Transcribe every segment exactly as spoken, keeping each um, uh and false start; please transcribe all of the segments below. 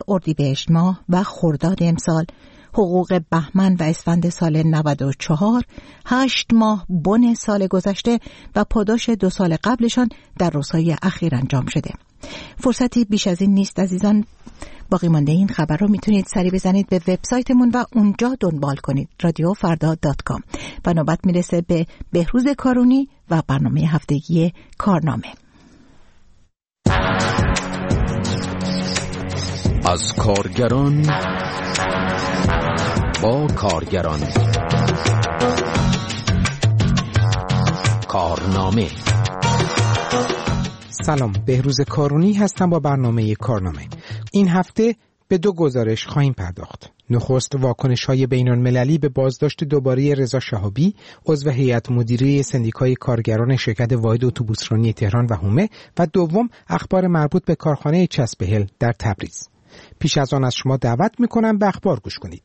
اردیبهشت ماه و خرداد امسال، حقوق بهمن و اسفند سال نود و چهار، هشت ماه بن سال گذشته و پاداش دو سال قبلشان در روزهای اخیر انجام شده. فرصتی بیش از این نیست عزیزان. باقی مانده این خبر رو میتونید سری بزنید به وبسایتمون و اونجا دنبال کنید، رادیو فردا دات کام. و نوبت میرسه به بهروز کارونی و برنامه هفتگی کارنامه. از کارگران با کارگران، کارنامه. سلام، بهروز کارونی هستم با برنامه کارنامه. این هفته به دو گزارش خواهیم پرداخت. نخست واکنش‌های بین‌المللی به بازداشت دوباره رضا شهابی، عضو هیئت مدیره سندیکای کارگران شرکت واحد اتوبوسرانی تهران و حومه، و دوم اخبار مربوط به کارخانه چسبهل در تبریز. پیش از آن از شما دعوت می‌کنم به اخبار گوش کنید.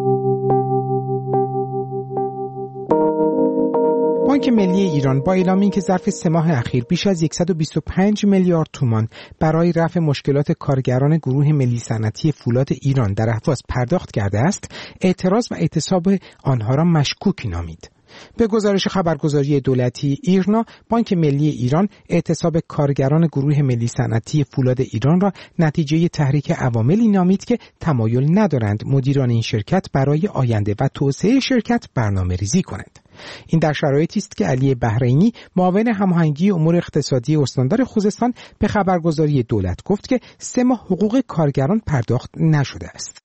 بانک ملی ایران با اعلام اینکه ظرف سه ماه اخیر بیش از صد و بیست و پنج میلیارد تومان برای رفع مشکلات کارگران گروه ملی صنعتی فولاد ایران در اهواز پرداخت کرده است، اعتراض و اعتصاب آنها را مشکوک نامید. به گزارش خبرگزاری دولتی ایرنا، بانک ملی ایران اعتصاب کارگران گروه ملی صنعتی فولاد ایران را نتیجه تحریک عواملی نامید که تمایل ندارند مدیران این شرکت برای آینده و توسعه شرکت برنامه‌ریزی کنند. این در شرایطی است که علی بحرینی، معاون هماهنگی امور اقتصادی استاندار خوزستان، به خبرگزاری دولت گفت که سه ماه حقوق کارگران پرداخت نشده است.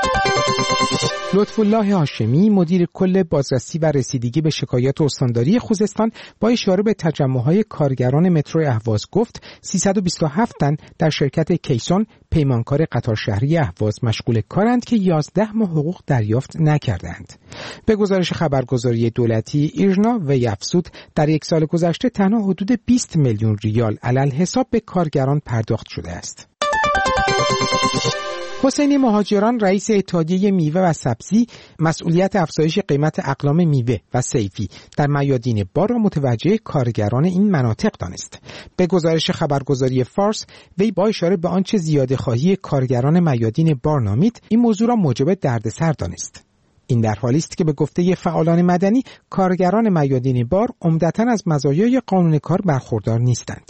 لطفالله هاشمی، مدیر کل بازرسی و رسیدگی به شکایات استانداری خوزستان، با اشاره به تجمع‌های کارگران مترو اهواز گفت سیصد و بیست و هفت تن در شرکت کیسون، پیمانکار قطار شهری اهواز، مشغول کارند که یازده ماه حقوق دریافت نکردند. به گزارش خبرگزاری دولتی ایرنا و افزود در یک سال گذشته تنها حدود بیست میلیون ریال علل حساب به کارگران پرداخت شده است. حسین مهاجران، رئیس اتحادیه میوه و سبزی، مسئولیت افزایش قیمت اقلام میوه و صیفی در میادین بار را متوجه کارگران این مناطق دانست. به گزارش خبرگزاری فارس، وی با اشاره به آنچه زیاده خواهی کارگران میادین بار نامید، این موضوع را موجب دردسر دانست. این در حالی است که به گفته فعالان مدنی، کارگران میادین بار عمدتاً از مزایای قانون کار برخوردار نیستند.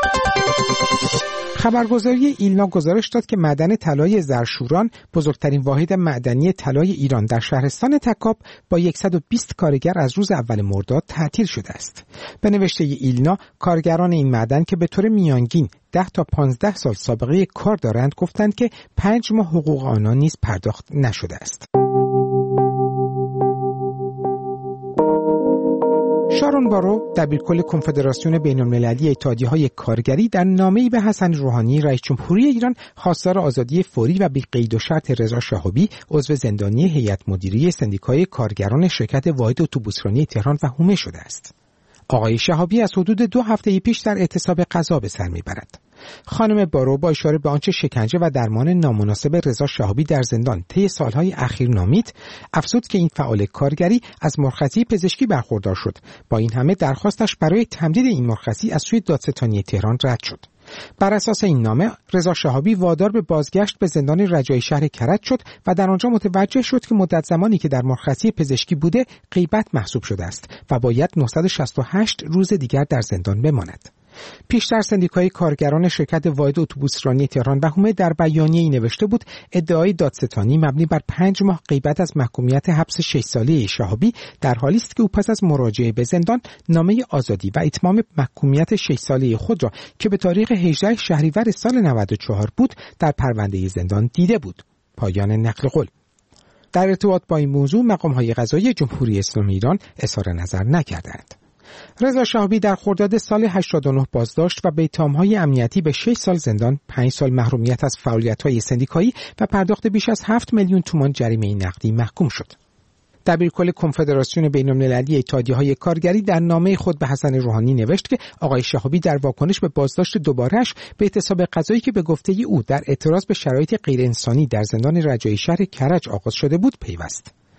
خبرگزاری ایلنا گزارش داد که معدن طلای زرشوران، بزرگترین واحد معدنی طلای ایران، در شهرستان تکاب با صد و بیست کارگر از روز اول مرداد تعطیل شده است. به نوشته ایلنا، کارگران این معدن که به طور میانگین ده تا پانزده سال سابقه کار دارند، گفتند که پنج ماه حقوق آنها نیز پرداخت نشده است. شارون بارو، دبیرکل کنفدراسیون بین‌المللی اتحادیه‌های کارگری، در نامه‌ای به حسن روحانی رئیس جمهوری ایران خواستار آزادی فوری و بی قید و شرط رضا شهابی، عضو زندانی هیئت مدیره سندیکای کارگران شرکت واحد اتوبوسرانی تهران و حومه شده است. آقای شهابی از حدود دو هفته پیش در اعتصاب غذا به سر میبرد. خانم بارو با اشاره به آنچه شکنجه و درمان نامناسب رضا شهابی در زندان طی سالهای اخیر نامید، افزود که این فعال کارگری از مرخصی پزشکی برخوردار شد. با این همه درخواستش برای تمدید این مرخصی از سوی دادستانی تهران رد شد. بر اساس این نامه، رضا شهابی وادار به بازگشت به زندان رجایی شهر کرج شد و در آنجا متوجه شد که مدت زمانی که در مرخصی پزشکی بوده غیبت محسوب شده است و باید نهصد و شصت و هشت روز دیگر در زندان بماند. پیشتر سندیکای کارگران شرکت واحد اتوبوسرانی تهران و حومه در بیانیه‌ای نوشته بود ادعای دادستانی مبنی بر پنج ماه غیبت از محکومیت حبس شش ساله شهابی در حالی است که او پس از مراجعه به زندان نامه آزادی و اتمام محکومیت شش ساله خود را که به تاریخ هجدهم شهریور سال نود و چهار بود در پرونده زندان دیده بود. پایان نقل قول. در ارتباط با این موضوع مقام‌های قضایی جمهوری اسلامی ایران اظهار نظر نکردند. رضا شهابی در خرداد سال هشتاد و نه بازداشت و به اتهام‌های امنیتی به شش سال زندان، پنج سال محرومیت از فعالیت‌های سندیکایی و پرداخت بیش از هفت میلیون تومان جریمه نقدی محکوم شد. دبیرکل کنفدراسیون بین‌المللی اتحادیه‌های کارگری در نامه خود به حسن روحانی نوشت که آقای شهابی در واکنش به بازداشت دوباره‌اش به اعتصاب قضایی که به گفته او در اعتراض به شرایط غیرانسانی در زندان رجایی شهر کرج آغاز شده بود پیوست.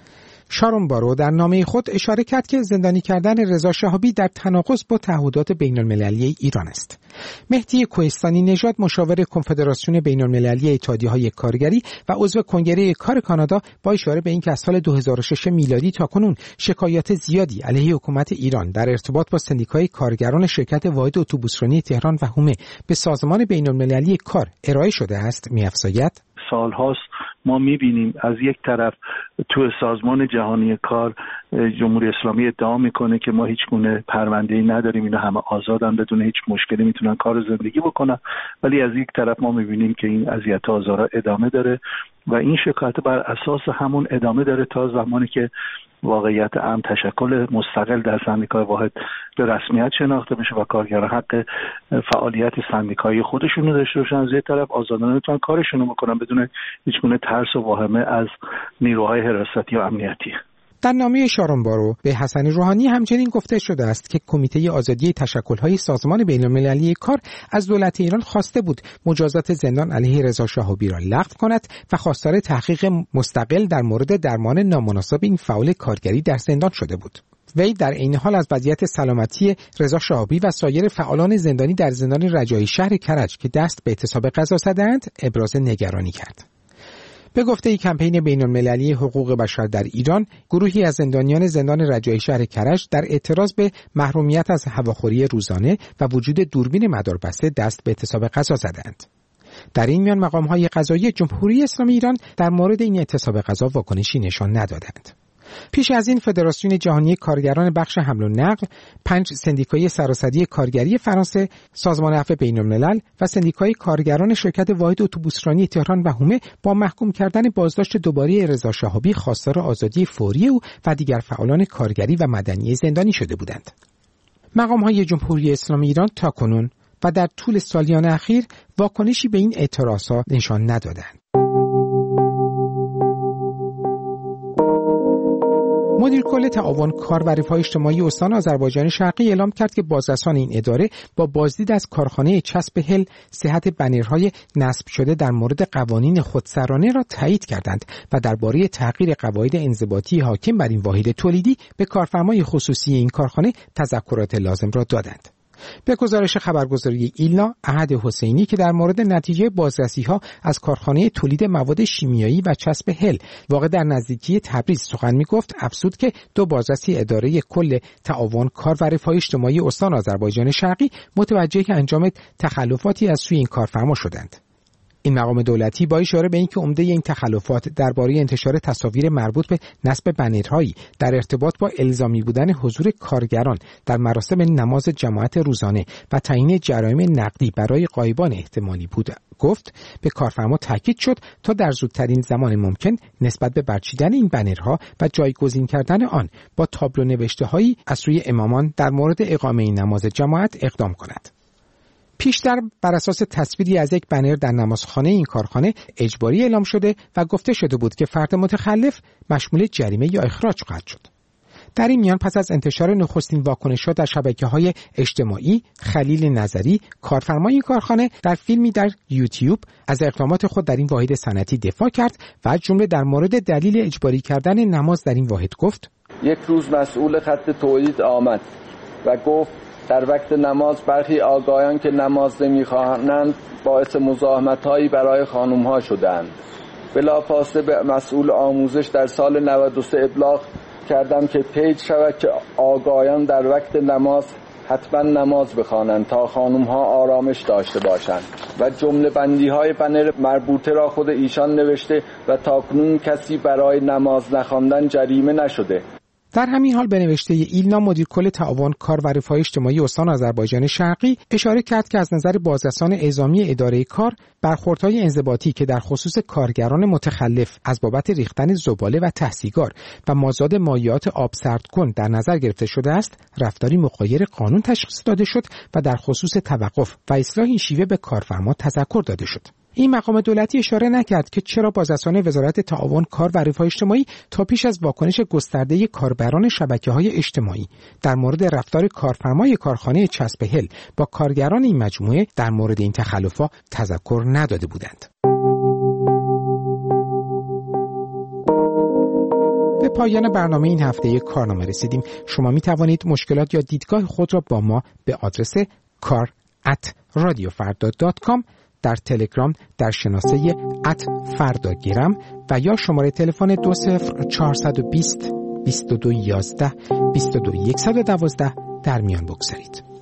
شارون بارو در نامه خود اشاره کرد که زندانی کردن رضا شهابی در تناقض با تعهدات بین‌المللی ایران است. مهدی کوهستانی نژاد، مشاور کنفدراسیون بین‌المللی اتحادیه‌های کارگری و عضو کنگره کار کانادا، با اشاره به اینکه از سال دو هزار و شش میلادی تاکنون شکایات زیادی علیه حکومت ایران در ارتباط با سندیکای کارگران شرکت واحد اتوبوسرانی تهران و حومه به سازمان بین‌المللی کار ارائه شده است، می‌افزاید: سالهاست ما می‌بینیم از یک طرف تو سازمان جهانی کار جمهوری اسلامی ادعا میکنه که ما هیچ گونه پرونده‌ای نداریم، اینا همه آزادن، بدون هیچ مشکلی میتونن کار زندگی بکنن، ولی از یک طرف ما می‌بینیم که این اذیت آزارها ادامه داره و این شکایت بر اساس همون ادامه داره تا زمانی که واقعیت امن تشکل مستقل در سندیکای واحد به رسمیت شناخته بشه و کارگران حق فعالیت سندیکایی خودشون رو داشته باشن. از یک طرف آزادانه میتونن کارشون رو بکنن بدون هیچ گونه ترس و واهمه از نیروهای حراستی و امنیتی. در نامه شارون بارو به حسن روحانی همچنین گفته شده است که کمیته آزادی تشکل‌های سازمان بین‌المللی کار از دولت ایران خواسته بود مجازات زندان علیه رضا شهابی را لغو کند و خواستار تحقیق مستقل در مورد درمان نامناسب این فعال کارگری در زندان شده بود. وی در عین حال از وضعیت سلامتی رضا شهابی و سایر فعالان زندانی در زندان رجایی شهر کرج که دست به اعتصاب غذا زدند ابراز نگرانی کرد. به گفته کمپین بین‌المللی حقوق بشر در ایران، گروهی از زندانیان زندان رجایی شهر کرج در اعتراض به محرومیت از هواخوری روزانه و وجود دوربین مداربسته دست به اعتصاب غذا زدند. در این میان مقام‌های قضایی جمهوری اسلامی ایران در مورد این اعتصاب غذا واکنشی نشان ندادند. پیش از این فدراسیون جهانی کارگران بخش حمل و نقل، پنج سندیکای سراسری کارگری فرانسه، سازمان عفو بین‌الملل و سندیکای کارگران شرکت واحد اتوبوسرانی تهران و حومه با محکوم کردن بازداشت دوباره رضا شهابی خواستار آزادی فوری او و دیگر فعالان کارگری و مدنی زندانی شده بودند. مقام‌های جمهوری اسلامی ایران تاکنون و در طول سالیان اخیر واکنشی به این اعتراضات نشان ندادند. مدیر کل تعاون کار و رفاه اجتماعی استان آذربایجان شرقی اعلام کرد که بازرسان این اداره با بازدید از کارخانه چسب هل صحت بنرهای نصب شده در مورد قوانین خودسرانه را تایید کردند و درباره تغییر قواعد انضباطی حاکم بر این واحد تولیدی به کارفرمای خصوصی این کارخانه تذکرات لازم را دادند. به گزارش خبرگزاری ایلنا، احد حسینی که در مورد نتیجه بازرسی‌ها از کارخانه تولید مواد شیمیایی و چسب هل واقع در نزدیکی تبریز سخن می‌گفت، افزود که دو بازرسی اداره کل تعاون کار و رفاه اجتماعی استان آذربایجان شرقی متوجه انجام تخلفاتی از سوی این کارفرما شدند. این مقام دولتی با اشاره به اینکه عمده این تخلفات درباره انتشار تصاویر مربوط به نصب بنرهایی در ارتباط با الزامی بودن حضور کارگران در مراسم نماز جماعت روزانه و تعیین جرایم نقدی برای غایبان احتمالی بود، گفت به کارفرما تاکید شد تا در زودترین زمان ممکن نسبت به برچیدن این بنرها و جایگزین کردن آن با تابلو نوشته‌هایی از سوی امامان در مورد اقامه نماز جماعت اقدام کند. پیشتر بر اساس تصویری از یک بنر در نمازخانه این کارخانه اجباری اعلام شده و گفته شده بود که فرد متخلف مشمول جریمه یا اخراج خواهد شد. در این میان پس از انتشار نخستین واکنش‌ها در شبکه‌های اجتماعی، خلیل نظری، کارفرمای این کارخانه در فیلمی در یوتیوب از اقدامات خود در این واحد صنعتی دفاع کرد و از جمله در مورد دلیل اجباری کردن نماز در این واحد گفت: یک روز مسئول خط تولید آمد و گفت در وقت نماز برخی آقایان که نماز نمی‌خوانند باعث مزاحمت‌هایی برای خانم‌ها شدند. بلافاصله به مسئول آموزش در سال نود و سه ابلاغ کردم که پیچ شود که آقایان در وقت نماز حتما نماز بخوانند تا خانم‌ها آرامش داشته باشند و جمله بندی‌های بنر مربوطه را خود ایشان نوشته و تاکنون کسی برای نماز نخواندن جریمه نشده. در همین حال به نوشته ایلنا، مدیر کل تعاون کار و رفاه اجتماعی استان آذربایجان شرقی اشاره کرد که از نظر بازرسان اعزامی اداره کار، برخوردهای انضباطی که در خصوص کارگران متخلف از بابت ریختن زباله و ته‌سیگار و مازاد مایعات آب سرد کن در نظر گرفته شده است، رفتاری مغایر قانون تشخیص داده شد و در خصوص توقف و اصلاح این شیوه به کارفرما تذکر داده شد. این مقام دولتی اشاره نکرد که چرا بازرسان وزارت تعاون کار و رفاه اجتماعی تا پیش از واکنش گسترده کاربران شبکه‌های اجتماعی در مورد رفتار کارفرمای کارخانه چسب هل با کارگران این مجموعه در مورد این تخلفات تذکر نداده بودند. به پایان برنامه این هفته کارنامه رسیدیم. شما می توانید مشکلات یا دیدگاه خود را با ما به آدرس کار ات رادیو فردا دات کام، در تلگرام در شناسه ات فرداگرم و یا شماره تلفن دو صفر چهارصد و بیست بیست و دو یازده بیست و دو صد و دوازده در میان بگذارید.